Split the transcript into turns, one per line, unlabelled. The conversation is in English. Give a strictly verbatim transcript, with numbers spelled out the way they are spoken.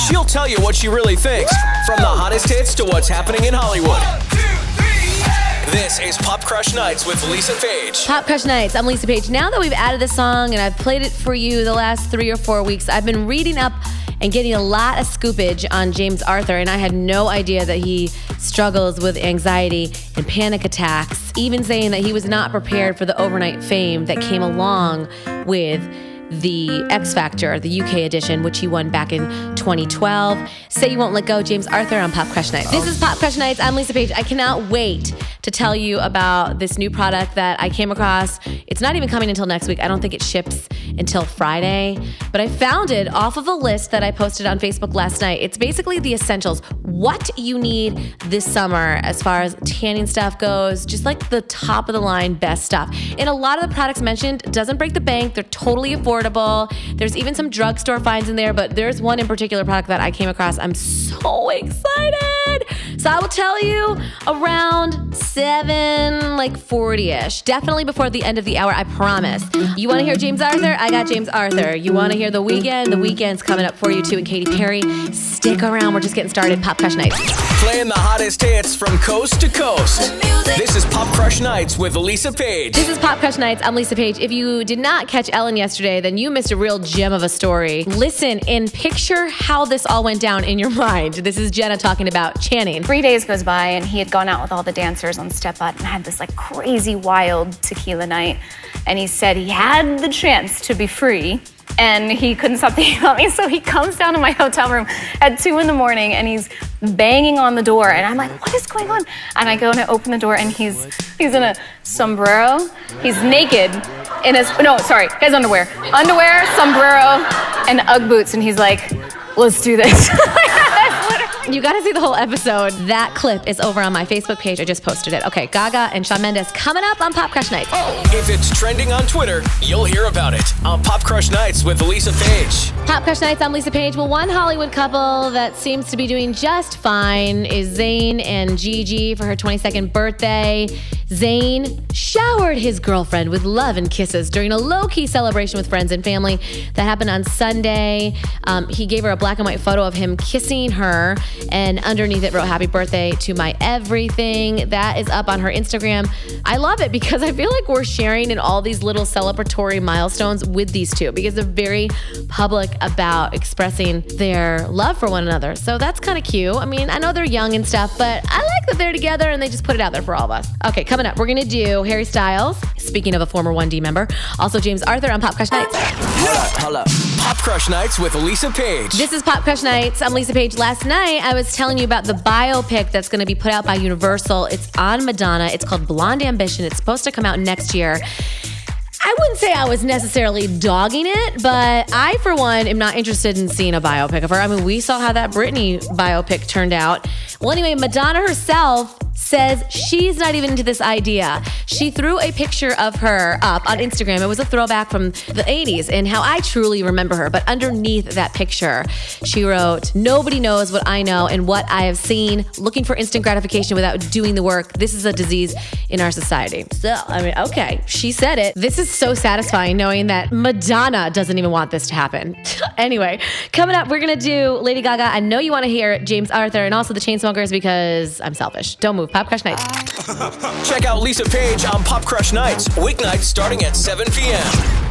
She'll tell you what she really thinks, from the hottest hits to what's happening in Hollywood. This is Pop Crush Nights with Lisa Page.
Pop Crush Nights, I'm Lisa Page. Now that we've added this song and I've played it for you the last three or four weeks, I've been reading up and getting a lot of scoopage on James Arthur, and I had no idea that he struggles with anxiety and panic attacks, even saying that he was not prepared for the overnight fame that came along with the X Factor, the U K edition, which he won back in twenty twelve. Say You Won't Let Go, James Arthur on Pop Crush Nights. This is Pop Crush Nights. I'm Lisa Page. I cannot wait to tell you about this new product that I came across. It's not even coming until next week. I don't think it ships until Friday, but I found it off of a list that I posted on Facebook last night. It's basically the essentials, what you need this summer as far as tanning stuff goes, just like the top of the line best stuff. And a lot of the products mentioned doesn't break the bank. They're totally affordable. There's even some drugstore finds in there, but there's one in particular product that I came across. I'm so excited. So I will tell you around seven, like forty-ish. Definitely before the end of the hour, I promise. You want to hear James Arthur? I got James Arthur. You want to hear The Weeknd? The Weeknd's coming up for you too, and Katy Perry. Stick around. We're just getting started. Pop Crush Nights.
Playing the hottest hits from coast to coast. This is Pop Crush Nights with Lisa Page.
This is Pop Crush Nights. I'm Lisa Page. If you did not catch Ellen yesterday, then you missed a real gem of a story. Listen and picture how this all went down in your mind. This is Jenna talking about Channing.
Three days goes by and he had gone out with all the dancers on Step Up and had this like crazy wild tequila night. And he said he had the chance to be free and he couldn't stop thinking about me. So he comes down to my hotel room at two in the morning and he's banging on the door. And I'm like, what is going on? And I go and I open the door and he's he's in a sombrero. He's naked in his, no, sorry, he has underwear. Underwear, sombrero, and Ugg boots. And he's like, let's do this.
You gotta see the whole episode. That clip is over on my Facebook page. I just posted it. Okay, Gaga and Shawn Mendes coming up on Pop Crush Nights.
If it's trending on Twitter, you'll hear about it on Pop Crush Nights with Lisa Page.
Pop Crush Nights, I'm Lisa Page. Well, one Hollywood couple that seems to be doing just fine is Zayn and Gigi for her twenty-second birthday. Zayn showered his girlfriend with love and kisses during a low-key celebration with friends and family that happened on Sunday. Um, he gave her a black and white photo of him kissing her, and underneath it wrote, "Happy birthday to my everything." That is up on her Instagram. I love it because I feel like we're sharing in all these little celebratory milestones with these two because they're very public about expressing their love for one another. So that's kind of cute. I mean, I know they're young and stuff, but I like that they're together and they just put it out there for all of us. Okay, coming up, we're going to do Harry Styles, speaking of a former one D member. Also James Arthur on Pop Crush Nights.
Hold up, hold up. Pop Crush Nights with Lisa Page.
This is Pop Crush Nights. I'm Lisa Page. Last night, I was telling you about the biopic that's going to be put out by Universal. It's on Madonna. It's called Blonde Ambition. It's supposed to come out next year. I wouldn't say I was necessarily dogging it, but I, for one, am not interested in seeing a biopic of her. I mean, we saw how that Britney biopic turned out. Well, anyway, Madonna herself says she's not even into this idea. She threw a picture of her up on Instagram. It was a throwback from the eighties and how I truly remember her. But underneath that picture, she wrote, "Nobody knows what I know and what I have seen. Looking for instant gratification without doing the work. This is a disease in our society." So, I mean, okay, she said it. This is so satisfying knowing that Madonna doesn't even want this to happen. Anyway, coming up, we're going to do Lady Gaga. I know you want to hear James Arthur and also the Chainsmokers because I'm selfish. Don't move. Pop Crush Nights.
Check out Lisa Page on Pop Crush Nights, weeknights starting at seven p.m.